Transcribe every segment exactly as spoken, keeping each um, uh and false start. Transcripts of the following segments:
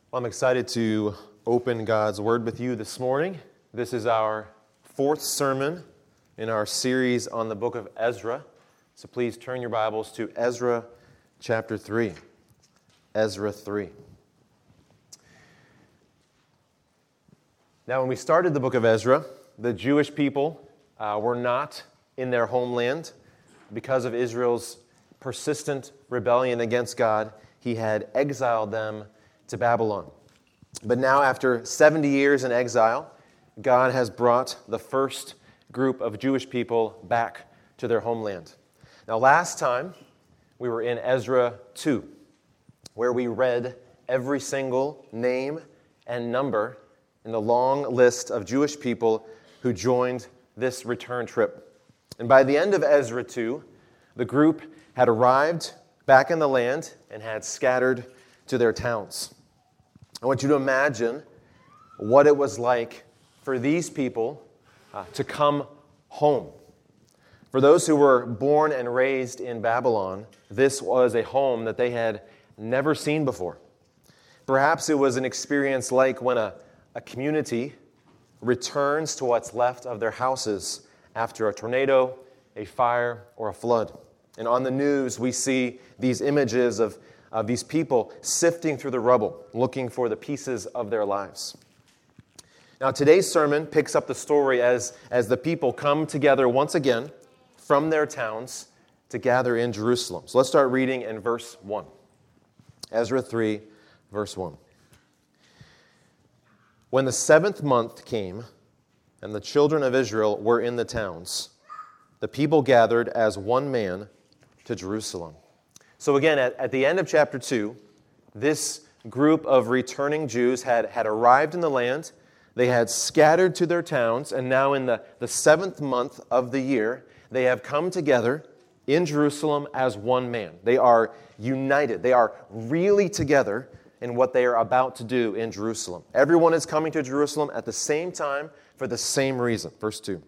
Well, I'm excited to open God's Word with you this morning. This is our fourth sermon in our series on the book of Ezra. So please turn your Bibles to Ezra chapter three. Ezra three. Now, when we started the book of Ezra, the Jewish people uh, were not in their homeland. Because of Israel's persistent rebellion against God, He had exiled them to Babylon. But now, after seventy years in exile, God has brought the first group of Jewish people back to their homeland. Now, last time, we were in Ezra two, where we read every single name and number in the long list of Jewish people who joined this return trip. And by the end of Ezra two, the group had arrived back in the land and had scattered to their towns. I want you to imagine what it was like for these people uh, to come home. For those who were born and raised in Babylon, this was a home that they had never seen before. Perhaps it was an experience like when a, a community returns to what's left of their houses after a tornado, a fire, or a flood. And on the news, we see these images of of these people sifting through the rubble, looking for the pieces of their lives. Now, today's sermon picks up the story as, as the people come together once again from their towns to gather in Jerusalem. So let's start reading in verse one. Ezra three, verse one. When the seventh month came, and the children of Israel were in the towns, the people gathered as one man to Jerusalem. So again, at, at the end of chapter two, this group of returning Jews had, had arrived in the land. They had scattered to their towns, and now in the, the seventh month of the year, they have come together in Jerusalem as one man. They are united. They are really together in what they are about to do in Jerusalem. Everyone is coming to Jerusalem at the same time for the same reason. Verse two.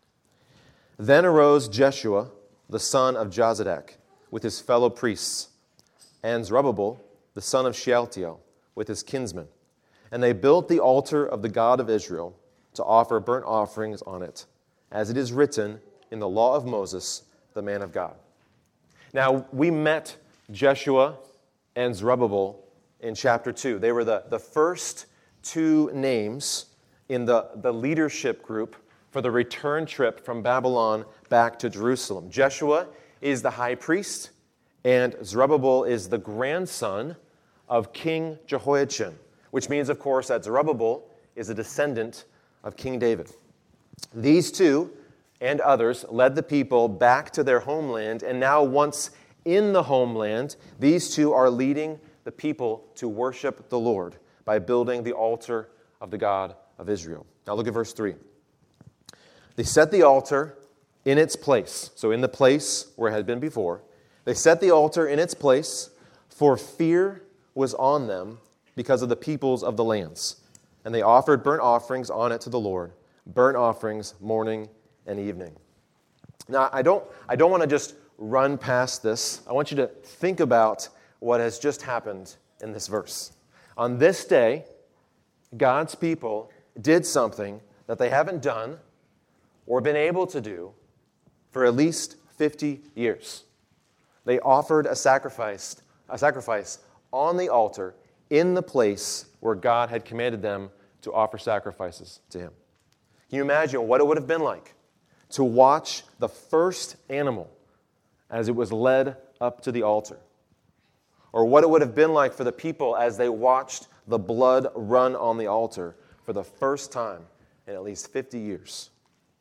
Then arose Jeshua, the son of Jozadak, with his fellow priests, and Zerubbabel, the son of Shealtiel, with his kinsmen. And they built the altar of the God of Israel to offer burnt offerings on it, as it is written in the law of Moses, the man of God. Now, we met Jeshua and Zerubbabel in chapter two. They were the, the first two names in the, the leadership group for the return trip from Babylon back to Jerusalem. Jeshua is the high priest, and Zerubbabel is the grandson of King Jehoiachin, which means, of course, that Zerubbabel is a descendant of King David. These two and others led the people back to their homeland, and now once in the homeland, these two are leading the people to worship the Lord by building the altar of the God of Israel. Now look at verse three. They set the altar in its place, so in the place where it had been before. They set the altar in its place, for fear was on them because of the peoples of the lands. And they offered burnt offerings on it to the Lord, burnt offerings morning and evening. Now, I don't, I don't want to just run past this. I want you to think about what has just happened in this verse. On this day, God's people did something that they haven't done or been able to do for at least fifty years. They offered a sacrifice, a sacrifice on the altar in the place where God had commanded them to offer sacrifices to Him. Can you imagine what it would have been like to watch the first animal as it was led up to the altar? Or what it would have been like for the people as they watched the blood run on the altar for the first time in at least fifty years?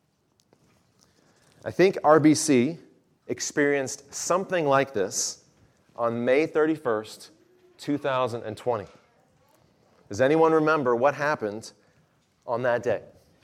I think R B C experienced something like this on May thirty-first, two thousand twenty. Does anyone remember what happened on that day?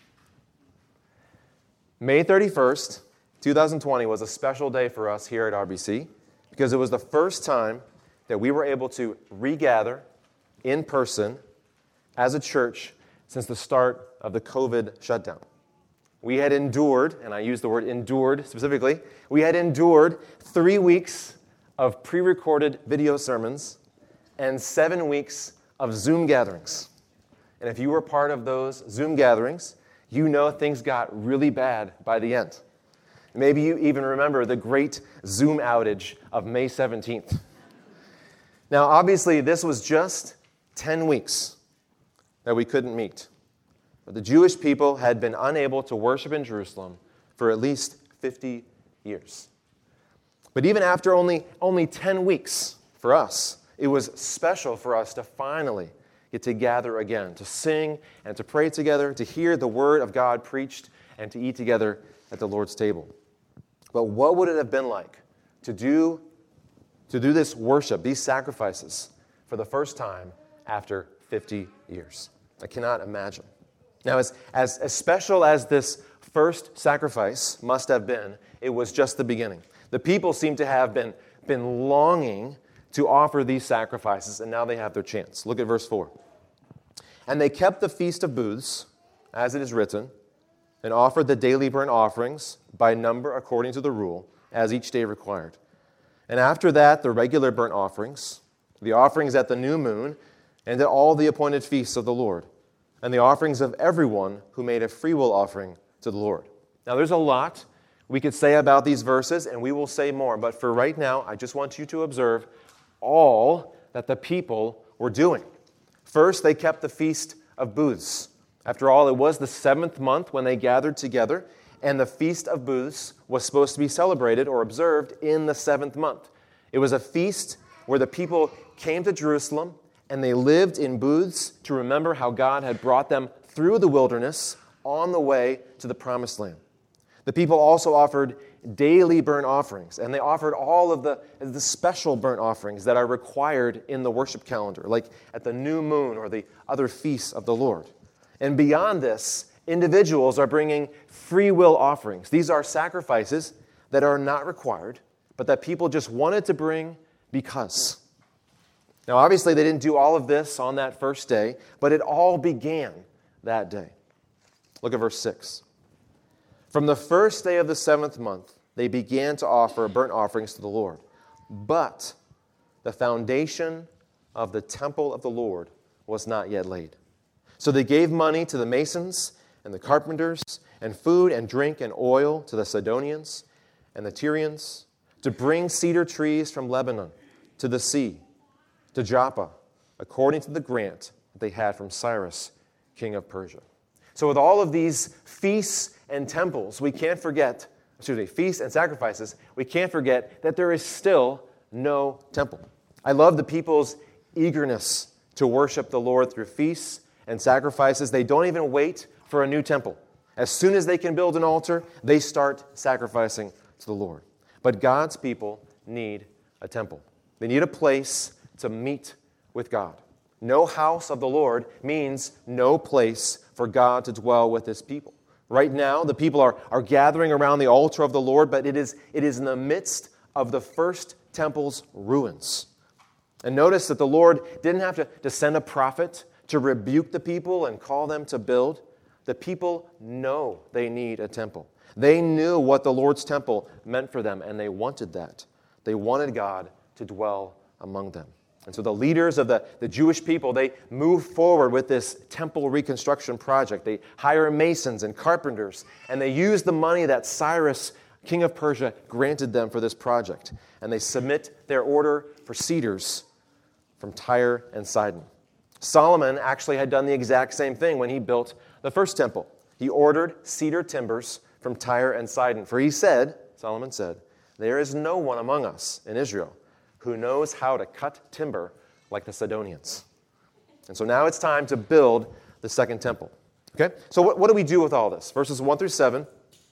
May thirty-first, two thousand twenty was a special day for us here at R B C because it was the first time that we were able to regather in person as a church since the start of the COVID shutdown. We had endured, and I use the word endured specifically, we had endured three weeks of pre-recorded video sermons and seven weeks of Zoom gatherings. And if you were part of those Zoom gatherings, you know things got really bad by the end. Maybe you even remember the great Zoom outage of May seventeenth. Now, obviously, this was just ten weeks that we couldn't meet. But the Jewish people had been unable to worship in Jerusalem for at least fifty years. But even after only, only ten weeks for us, it was special for us to finally get to gather again, to sing and to pray together, to hear the word of God preached, and to eat together at the Lord's table. But what would it have been like to do, to do this worship, these sacrifices, for the first time after fifty years? I cannot imagine. Now, as, as, as special as this first sacrifice must have been, it was just the beginning. The people seem to have been, been longing to offer these sacrifices, and now they have their chance. Look at verse four. And they kept the Feast of Booths, as it is written, and offered the daily burnt offerings by number according to the rule, as each day required. And after that, the regular burnt offerings, the offerings at the new moon, and at all the appointed feasts of the Lord, and the offerings of everyone who made a freewill offering to the Lord. Now, there's a lot we could say about these verses, and we will say more. But for right now, I just want you to observe all that the people were doing. First, they kept the Feast of Booths. After all, it was the seventh month when they gathered together, and the Feast of Booths was supposed to be celebrated or observed in the seventh month. It was a feast where the people came to Jerusalem, and they lived in booths to remember how God had brought them through the wilderness on the way to the Promised Land. The people also offered daily burnt offerings, and they offered all of the, the special burnt offerings that are required in the worship calendar, like at the new moon or the other feasts of the Lord. And beyond this, individuals are bringing free will offerings. These are sacrifices that are not required, but that people just wanted to bring because. Now, obviously, they didn't do all of this on that first day, but it all began that day. Look at verse six. From the first day of the seventh month, they began to offer burnt offerings to the Lord. But the foundation of the temple of the Lord was not yet laid. So they gave money to the masons and the carpenters, and food and drink and oil to the Sidonians and the Tyrians, to bring cedar trees from Lebanon to the sea, to Joppa, according to the grant that they had from Cyrus, king of Persia. So with all of these feasts and temples, we can't forget, excuse me, feasts and sacrifices, we can't forget that there is still no temple. I love the people's eagerness to worship the Lord through feasts and sacrifices. They don't even wait for a new temple. As soon as they can build an altar, they start sacrificing to the Lord. But God's people need a temple. They need a place to meet with God. No house of the Lord means no place for God to dwell with His people. Right now, the people are, are gathering around the altar of the Lord, but it is, it is in the midst of the first temple's ruins. And notice that the Lord didn't have to, to send a prophet to rebuke the people and call them to build. The people know they need a temple. They knew what the Lord's temple meant for them, and they wanted that. They wanted God to dwell among them. And so the leaders of the, the Jewish people, they move forward with this temple reconstruction project. They hire masons and carpenters, and they use the money that Cyrus, king of Persia, granted them for this project. And they submit their order for cedars from Tyre and Sidon. Solomon actually had done the exact same thing when he built the first temple. He ordered cedar timbers from Tyre and Sidon. For he said, Solomon said, "There is no one among us in Israel who knows how to cut timber like the Sidonians." And so now it's time to build the second temple. Okay? So what, what do we do with all this? Verses one through seven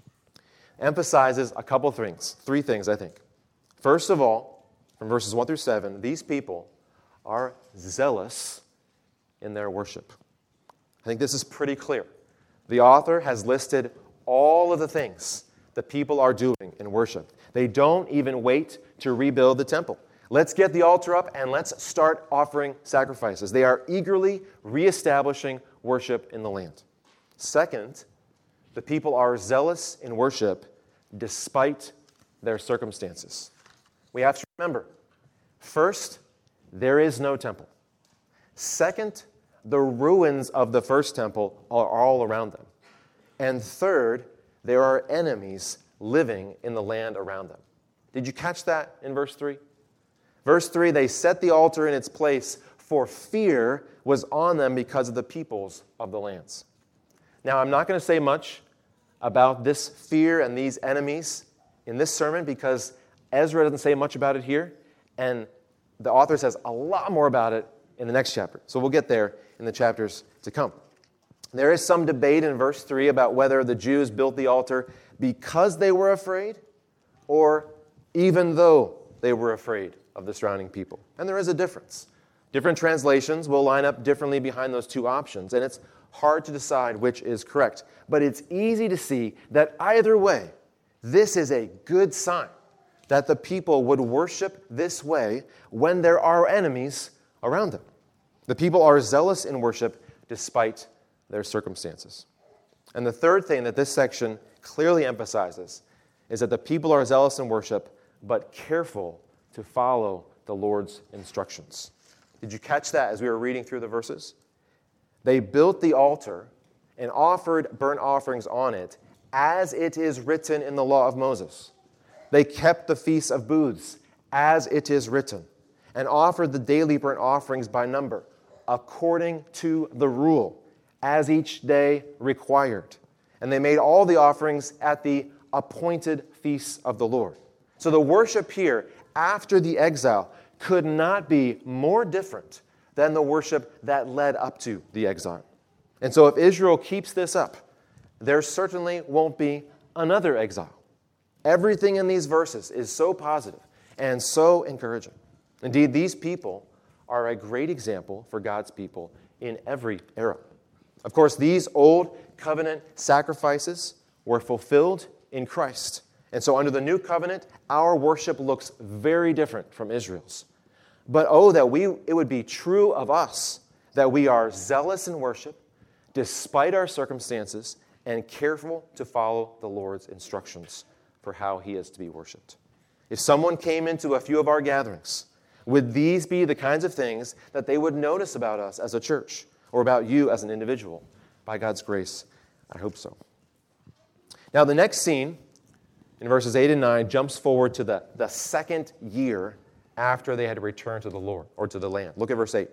emphasizes a couple things. Three things, I think. First of all, from verses one through seven, these people are zealous in their worship. I think this is pretty clear. The author has listed all of the things the people are doing in worship. They don't even wait to rebuild the temple. Let's get the altar up and let's start offering sacrifices. They are eagerly reestablishing worship in the land. Second, the people are zealous in worship despite their circumstances. We have to remember, first, there is no temple. Second, the ruins of the first temple are all around them. And third, there are enemies living in the land around them. Did you catch that in verse three? Verse three, they set the altar in its place, for fear was on them because of the peoples of the lands. Now, I'm not going to say much about this fear and these enemies in this sermon because Ezra doesn't say much about it here, and the author says a lot more about it in the next chapter. So we'll get there in the chapters to come. There is some debate in verse three about whether the Jews built the altar because they were afraid or even though they were afraid of the surrounding people. And there is a difference. Different translations will line up differently behind those two options, and it's hard to decide which is correct. But it's easy to see that either way, this is a good sign that the people would worship this way when there are enemies around them. The people are zealous in worship despite their circumstances. And the third thing that this section clearly emphasizes is that the people are zealous in worship, but careful to follow the Lord's instructions. Did you catch that as we were reading through the verses? They built the altar and offered burnt offerings on it, as it is written in the law of Moses. They kept the feasts of booths, as it is written, and offered the daily burnt offerings by number, according to the rule, as each day required. And they made all the offerings at the appointed feasts of the Lord. So the worship here, after the exile, could not be more different than the worship that led up to the exile. And so if Israel keeps this up, there certainly won't be another exile. Everything in these verses is so positive and so encouraging. Indeed, these people are a great example for God's people in every era. Of course, these old covenant sacrifices were fulfilled in Christ. And so under the new covenant, our worship looks very different from Israel's. But oh, that we it would be true of us that we are zealous in worship despite our circumstances and careful to follow the Lord's instructions for how he is to be worshiped. If someone came into a few of our gatherings, would these be the kinds of things that they would notice about us as a church or about you as an individual? By God's grace, I hope so. Now, the next scene in verses eight and nine jumps forward to the, the second year after they had returned to the Lord or to the land. Look at verse eight.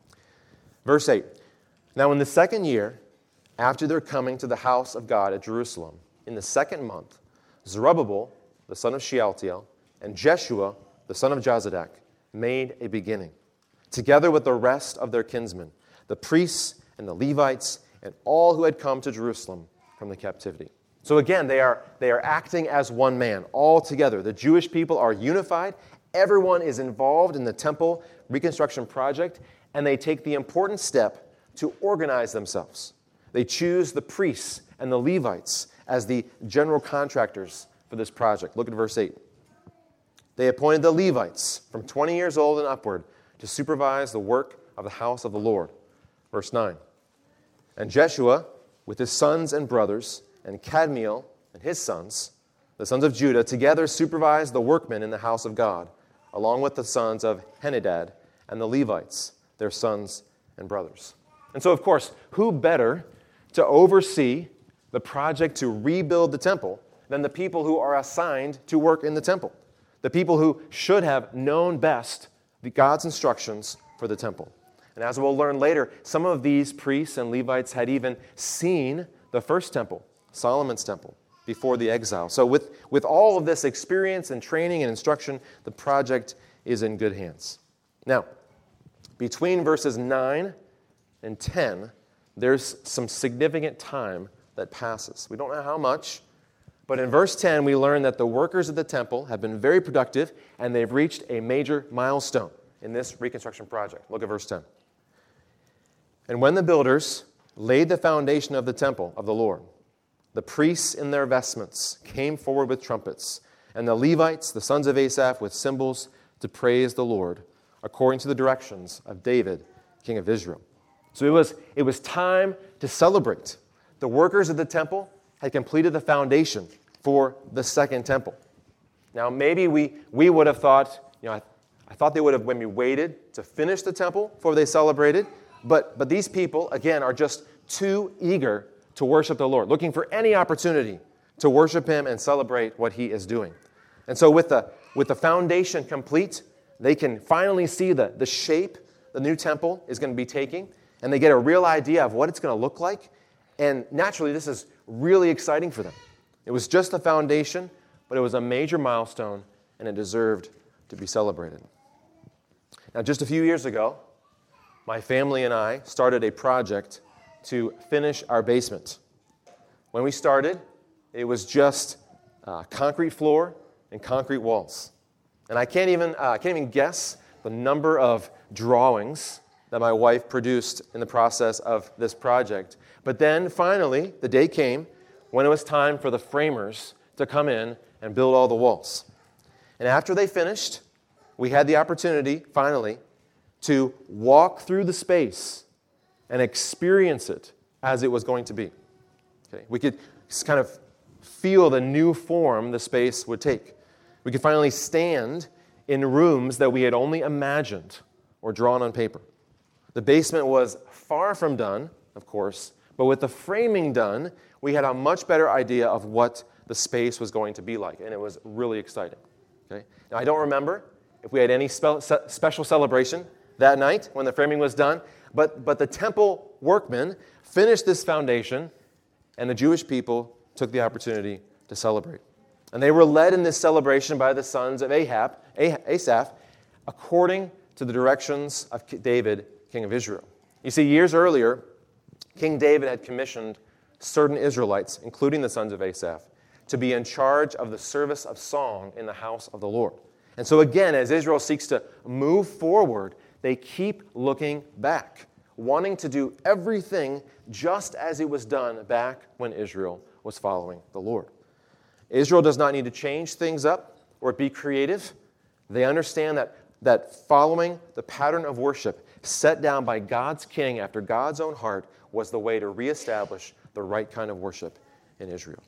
Verse eight. Now, in the second year, after their coming to the house of God at Jerusalem, in the second month, Zerubbabel, the son of Shealtiel, and Jeshua, the son of Jozadak, made a beginning, together with the rest of their kinsmen, the priests and the Levites, and all who had come to Jerusalem from the captivity. So again, they are, they are acting as one man, all together. The Jewish people are unified. Everyone is involved in the temple reconstruction project, and they take the important step to organize themselves. They choose the priests and the Levites as the general contractors for this project. Look at verse eight. They appointed the Levites from twenty years old and upward to supervise the work of the house of the Lord. Verse nine. And Jeshua, with his sons and brothers, and Kadmiel and his sons, the sons of Judah, together supervised the workmen in the house of God, along with the sons of Henadad and the Levites, their sons and brothers. And so, of course, who better to oversee the project to rebuild the temple than the people who are assigned to work in the temple, the people who should have known best the God's instructions for the temple. And as we'll learn later, some of these priests and Levites had even seen the first temple, Solomon's temple, before the exile. So with, with all of this experience and training and instruction, the project is in good hands. Now, between verses nine and ten, there's some significant time that passes. We don't know how much, but in verse ten, we learn that the workers of the temple have been very productive, and they've reached a major milestone in this reconstruction project. Look at verse ten. And when the builders laid the foundation of the temple of the Lord, the priests in their vestments came forward with trumpets, and the Levites, the sons of Asaph, with cymbals to praise the Lord, according to the directions of David, king of Israel. So it was, it was time to celebrate. The workers of the temple had completed the foundation for the second temple. Now, maybe we, we would have thought, you know, I, I thought they would have maybe waited to finish the temple before they celebrated. But, but these people, again, are just too eager to worship the Lord, looking for any opportunity to worship Him and celebrate what He is doing. And so with the, with the foundation complete, they can finally see the, the shape the new temple is going to be taking, and they get a real idea of what it's going to look like. And naturally, this is really exciting for them. It was just the foundation, but it was a major milestone, and it deserved to be celebrated. Now, just a few years ago, my family and I started a project to finish our basement. When we started, it was just uh, concrete floor and concrete walls. And I can't even uh, can't even guess the number of drawings that my wife produced in the process of this project. But then finally, the day came when it was time for the framers to come in and build all the walls. And after they finished, we had the opportunity, finally, to walk through the space and experience it as it was going to be. Okay? We could kind of feel the new form the space would take. We could finally stand in rooms that we had only imagined or drawn on paper. The basement was far from done, of course, but with the framing done, we had a much better idea of what the space was going to be like, and it was really exciting. Okay? Now, I don't remember if we had any spe- special celebration that night when the framing was done, but, but the temple workmen finished this foundation, and the Jewish people took the opportunity to celebrate. And they were led in this celebration by the sons of Ahab, Asaph, according to the directions of David, king of Israel. You see, years earlier, King David had commissioned certain Israelites, including the sons of Asaph, to be in charge of the service of song in the house of the Lord. And so again, as Israel seeks to move forward, they keep looking back, wanting to do everything just as it was done back when Israel was following the Lord. Israel does not need to change things up or be creative. They understand that, that following the pattern of worship set down by God's king after God's own heart was the way to reestablish the right kind of worship in Israel.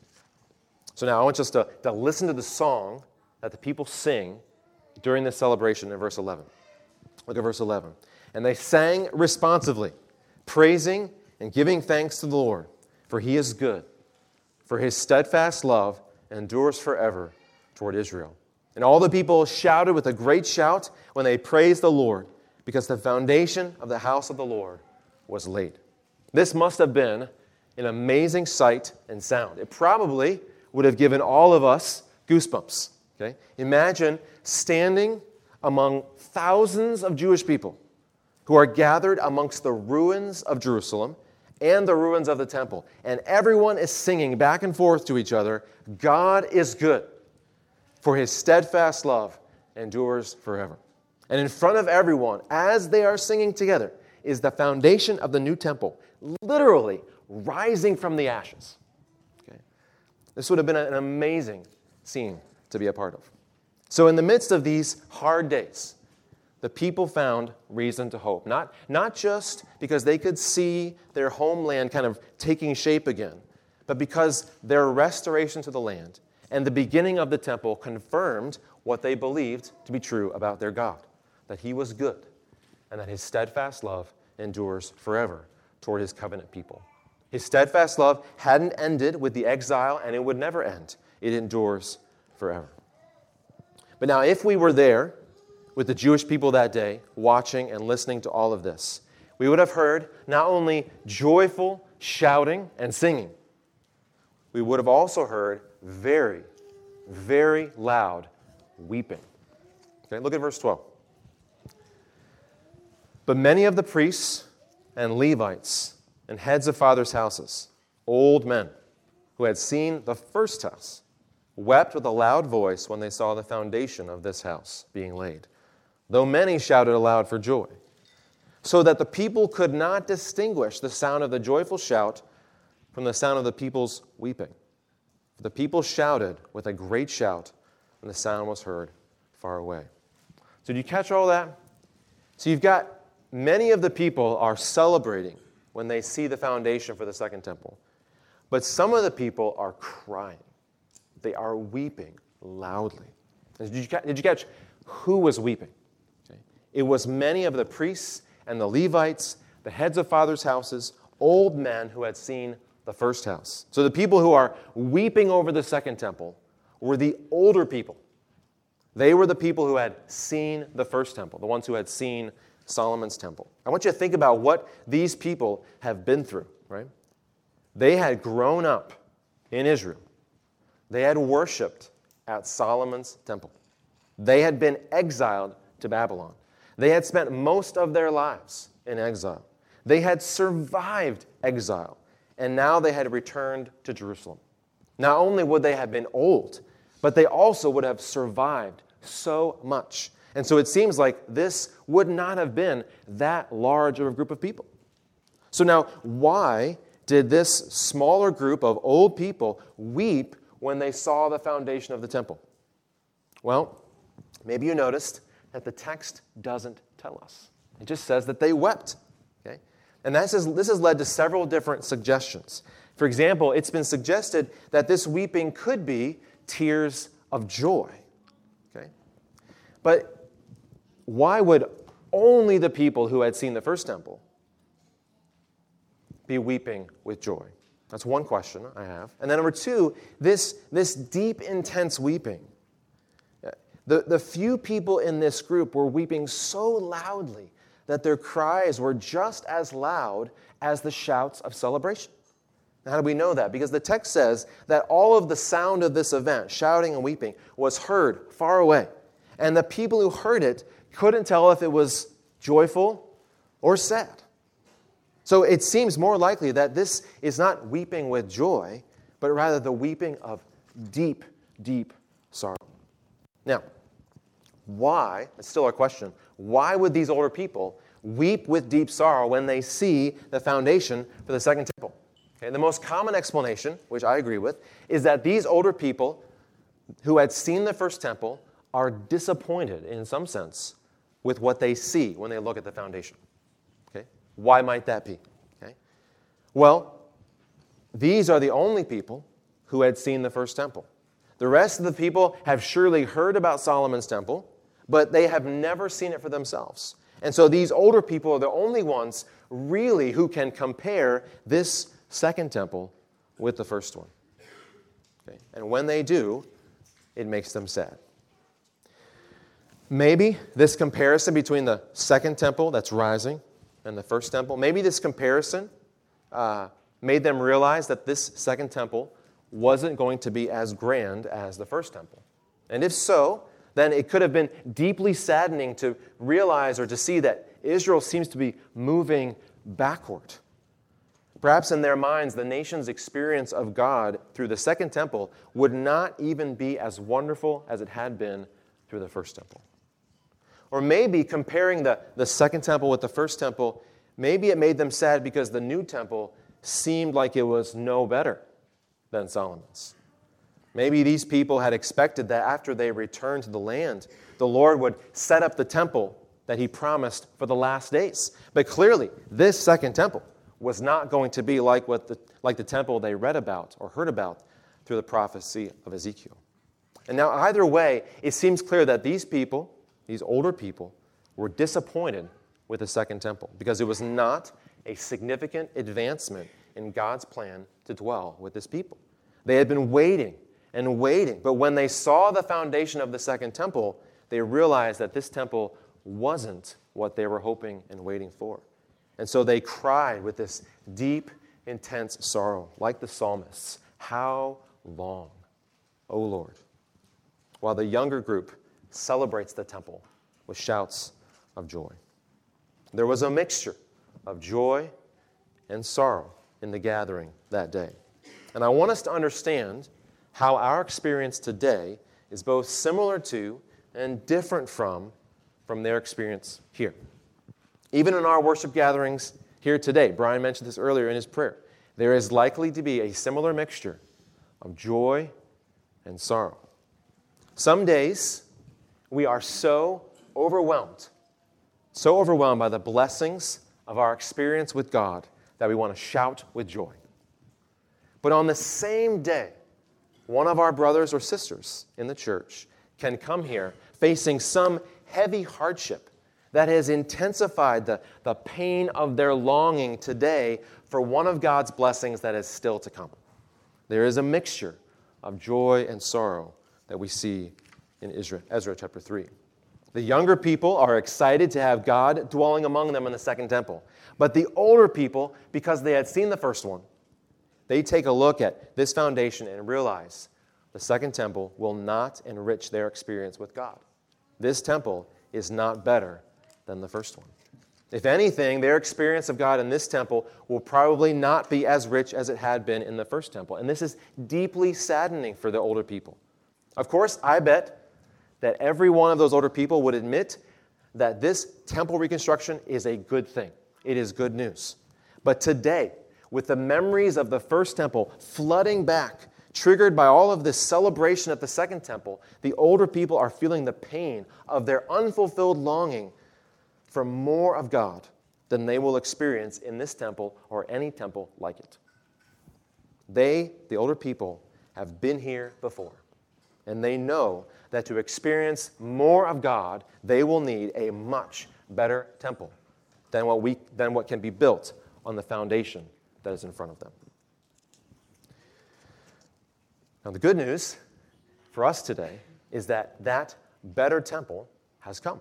So now I want us to, to listen to the song that the people sing during this celebration in verse eleven. Look at verse eleven. And they sang responsively, praising and giving thanks to the Lord, for He is good, for His steadfast love endures forever toward Israel. And all the people shouted with a great shout when they praised the Lord, because the foundation of the house of the Lord was laid. This must have been an amazing sight and sound. It probably would have given all of us goosebumps. Okay? Imagine standing among thousands of Jewish people who are gathered amongst the ruins of Jerusalem and the ruins of the temple. And everyone is singing back and forth to each other, God is good, for His steadfast love endures forever. And in front of everyone, as they are singing together, is the foundation of the new temple, literally rising from the ashes. Okay? This would have been an amazing scene to be a part of. So in the midst of these hard days, the people found reason to hope. Not, not just because they could see their homeland kind of taking shape again, but because their restoration to the land and the beginning of the temple confirmed what they believed to be true about their God, that He was good and that His steadfast love endures forever toward His covenant people. His steadfast love hadn't ended with the exile, and it would never end. It endures forever. But now, if we were there with the Jewish people that day, watching and listening to all of this, we would have heard not only joyful shouting and singing, we would have also heard very, very loud weeping. Okay, look at verse twelve. But many of the priests and Levites and heads of fathers' houses, old men who had seen the first house, wept with a loud voice when they saw the foundation of this house being laid, though many shouted aloud for joy, so that the people could not distinguish the sound of the joyful shout from the sound of the people's weeping. For the people shouted with a great shout, and the sound was heard far away. So did you catch all that? So you've got many of the people are celebrating when they see the foundation for the second temple. But some of the people are crying. They are weeping loudly. Did you, did you catch who was weeping? It was many of the priests and the Levites, the heads of fathers' houses, old men who had seen the first house. So the people who are weeping over the second temple were the older people. They were the people who had seen the first temple, the ones who had seen Solomon's temple. I want you to think about what these people have been through, right? They had grown up in Israel. They had worshipped at Solomon's temple. They had been exiled to Babylon. They had spent most of their lives in exile. They had survived exile, and now they had returned to Jerusalem. Not only would they have been old, but they also would have survived so much. And so it seems like this would not have been that large of a group of people. So now, why did this smaller group of old people weep when they saw the foundation of the temple? Well, maybe you noticed that the text doesn't tell us. It just says that they wept. Okay? And this, is, this has led to several different suggestions. For example, it's been suggested that this weeping could be tears of joy. Okay? But why would only the people who had seen the first temple be weeping with joy? That's one question I have. And then number two, this, this deep, intense weeping. The, the few people in this group were weeping so loudly that their cries were just as loud as the shouts of celebration. Now, how do we know that? Because the text says that all of the sound of this event, shouting and weeping, was heard far away. And the people who heard it couldn't tell if it was joyful or sad. So it seems more likely that this is not weeping with joy, but rather the weeping of deep, deep sorrow. Now, why, it's still our question, why would these older people weep with deep sorrow when they see the foundation for the second temple? Okay, the most common explanation, which I agree with, is that these older people who had seen the first temple are disappointed, in some sense, with what they see when they look at the foundation. Okay? Why might that be? Okay? Well, these are the only people who had seen the first temple. The rest of the people have surely heard about Solomon's temple, but they have never seen it for themselves. And so these older people are the only ones really who can compare this second temple with the first one. Okay? And when they do, it makes them sad. Maybe this comparison between the second temple that's rising and the first temple, maybe this comparison uh, made them realize that this second temple wasn't going to be as grand as the first temple. And if so, then it could have been deeply saddening to realize or to see that Israel seems to be moving backward. Perhaps in their minds, the nation's experience of God through the second temple would not even be as wonderful as it had been through the first temple. Or maybe comparing the, the second temple with the first temple, maybe it made them sad because the new temple seemed like it was no better than Solomon's. Maybe these people had expected that after they returned to the land, the Lord would set up the temple that he promised for the last days. But clearly, this second temple was not going to be like, what the, like the temple they read about or heard about through the prophecy of Ezekiel. And now, either way, it seems clear that these people, these older people, were disappointed with the second temple because it was not a significant advancement in God's plan to dwell with his people. They had been waiting and waiting, but when they saw the foundation of the second temple, they realized that this temple wasn't what they were hoping and waiting for. And so they cried with this deep, intense sorrow, like the psalmists, "How long, O Lord?" While the younger group celebrates the temple with shouts of joy. There was a mixture of joy and sorrow in the gathering that day. And I want us to understand how our experience today is both similar to and different from, from their experience here. Even in our worship gatherings here today, Brian mentioned this earlier in his prayer, there is likely to be a similar mixture of joy and sorrow. Some days, we are so overwhelmed, so overwhelmed by the blessings of our experience with God that we want to shout with joy. But on the same day, one of our brothers or sisters in the church can come here facing some heavy hardship that has intensified the, the pain of their longing today for one of God's blessings that is still to come. There is a mixture of joy and sorrow that we see in Ezra, Ezra chapter three. The younger people are excited to have God dwelling among them in the second temple. But the older people, because they had seen the first one, they take a look at this foundation and realize the second temple will not enrich their experience with God. This temple is not better than the first one. If anything, their experience of God in this temple will probably not be as rich as it had been in the first temple. And this is deeply saddening for the older people. Of course, I bet that every one of those older people would admit that this temple reconstruction is a good thing. It is good news. But today, with the memories of the first temple flooding back, triggered by all of this celebration at the second temple, the older people are feeling the pain of their unfulfilled longing for more of God than they will experience in this temple or any temple like it. They, the older people, have been here before, and they know that to experience more of God, they will need a much better temple than what we than what can be built on the foundation that is in front of them. Now, the good news for us today is that that better temple has come.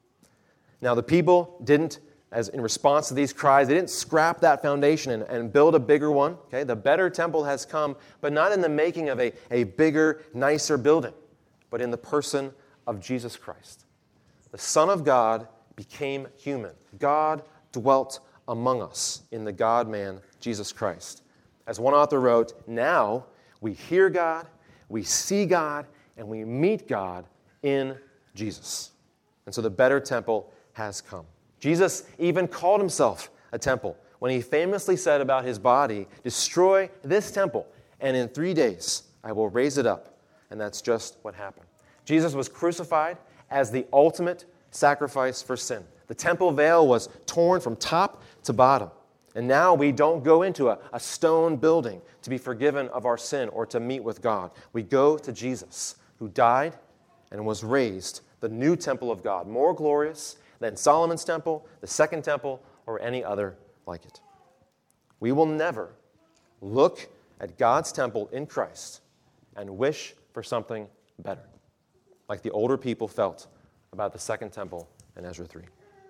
Now, the people didn't, as in response to these cries, they didn't scrap that foundation and, and build a bigger one. Okay? The better temple has come, but not in the making of a, a bigger, nicer building, but in the person of Jesus Christ. The Son of God became human. God dwelt among us in the God-man, Jesus Christ. As one author wrote, now we hear God, we see God, and we meet God in Jesus. And so the better temple has come. Jesus even called himself a temple when he famously said about his body, destroy this temple, and in three days I will raise it up. And that's just what happened. Jesus was crucified as the ultimate sacrifice for sin. The temple veil was torn from top to bottom. And now we don't go into a, a stone building to be forgiven of our sin or to meet with God. We go to Jesus, who died and was raised, the new temple of God, more glorious than Solomon's temple, the second temple, or any other like it. We will never look at God's temple in Christ and wish for something better, like the older people felt about the second temple in Ezra three.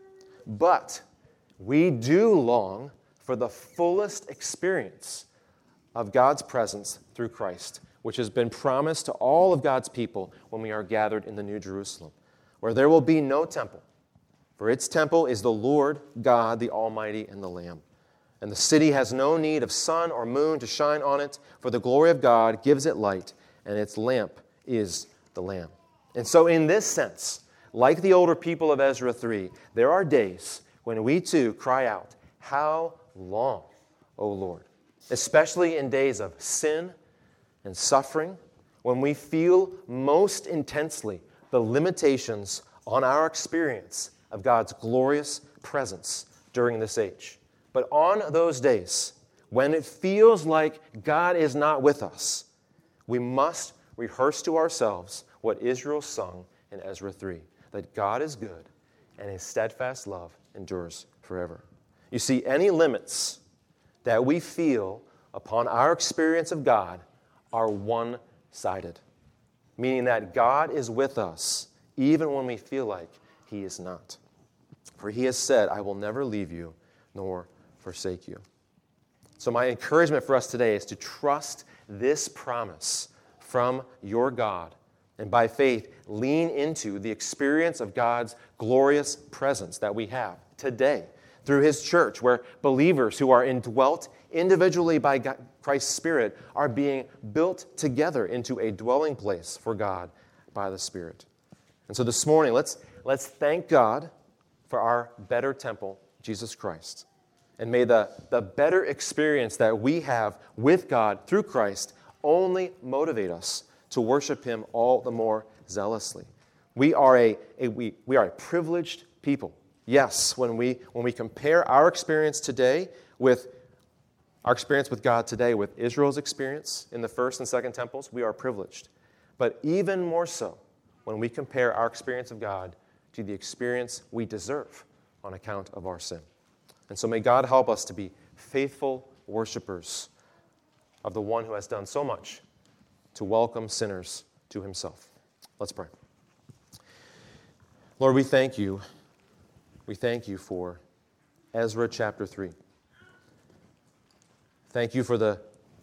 But we do long for the fullest experience of God's presence through Christ, which has been promised to all of God's people when we are gathered in the New Jerusalem, where there will be no temple, for its temple is the Lord God, the Almighty, and the Lamb. And the city has no need of sun or moon to shine on it, for the glory of God gives it light, and its lamp is the Lamb. And so in this sense, like the older people of Ezra three, there are days when we too cry out, how long, O Lord? Especially in days of sin and suffering, when we feel most intensely the limitations on our experience of God's glorious presence during this age. But on those days, when it feels like God is not with us, we must rehearse to ourselves what Israel sung in Ezra three, that God is good and his steadfast love endures forever. You see, any limits that we feel upon our experience of God are one-sided, meaning that God is with us even when we feel like he is not. For he has said, I will never leave you nor forsake you. So my encouragement for us today is to trust this promise from your God, and by faith, lean into the experience of God's glorious presence that we have today through his church, where believers who are indwelt individually by God, Christ's Spirit are being built together into a dwelling place for God by the Spirit. And so this morning, let's, let's thank God for our better temple, Jesus Christ. And may the, the better experience that we have with God through Christ only motivate us to worship him all the more zealously. We are a, a we, we are a privileged people. Yes, when we when we compare our experience today with our experience with God today with Israel's experience in the first and second temples, we are privileged. But even more so when we compare our experience of God to the experience we deserve on account of our sin. And so may God help us to be faithful worshipers of the one who has done so much to welcome sinners to himself. Let's pray. Lord, we thank you. We thank you for Ezra chapter three. Thank you for the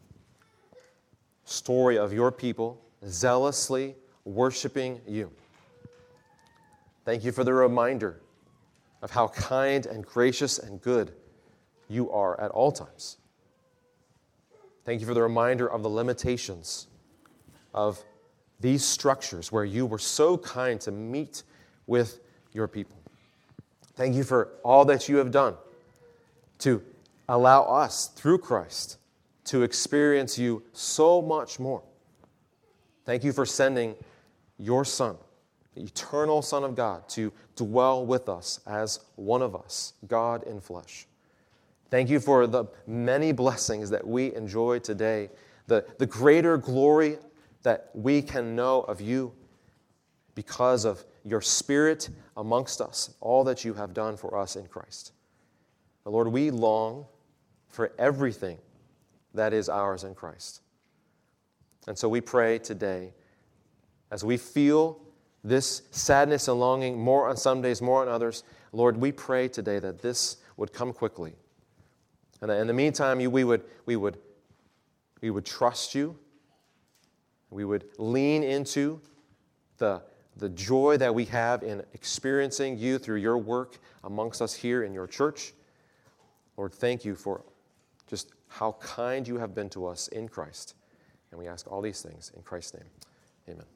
story of your people zealously worshiping you. Thank you for the reminder of how kind and gracious and good you are at all times. Thank you for the reminder of the limitations of these structures where you were so kind to meet with your people. Thank you for all that you have done to allow us, through Christ, to experience you so much more. Thank you for sending your Son, the eternal Son of God, to dwell with us as one of us, God in flesh. Thank you for the many blessings that we enjoy today, the, the greater glory that we can know of you because of your Spirit amongst us, all that you have done for us in Christ. But Lord, we long for everything that is ours in Christ. And so we pray today, as we feel this sadness and longing more on some days, more on others, Lord, we pray today that this would come quickly. And that in the meantime, you, we would, we would, we would trust you. We would lean into the, the joy that we have in experiencing you through your work amongst us here in your church. Lord, thank you for just how kind you have been to us in Christ. And we ask all these things in Christ's name. Amen.